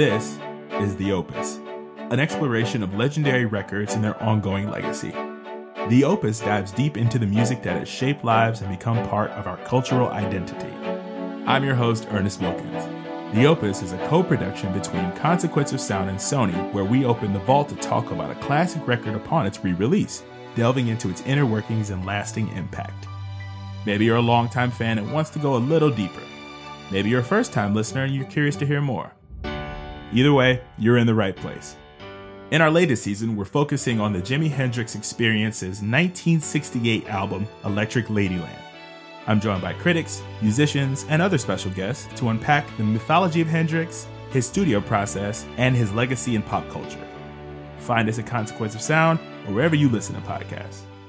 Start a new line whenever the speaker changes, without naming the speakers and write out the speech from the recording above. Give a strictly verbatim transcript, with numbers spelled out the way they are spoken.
This is The Opus, an exploration of legendary records and their ongoing legacy. The Opus dives deep into the music that has shaped lives and become part of our cultural identity. I'm your host, Ernest Wilkins. The Opus is a co-production between Consequence of Sound and Sony, where we open the vault to talk about a classic record upon its re-release, delving into its inner workings and lasting impact. Maybe you're a longtime fan and wants to go a little deeper. Maybe you're a first-time listener and you're curious to hear more. Either way, you're in the right place. In our latest season, we're focusing on the Jimi Hendrix Experience's nineteen sixty-eight album, Electric Ladyland. I'm joined by critics, musicians, and other special guests to unpack the mythology of Hendrix, his studio process, and his legacy in pop culture. Find us at Consequence of Sound or wherever you listen to podcasts.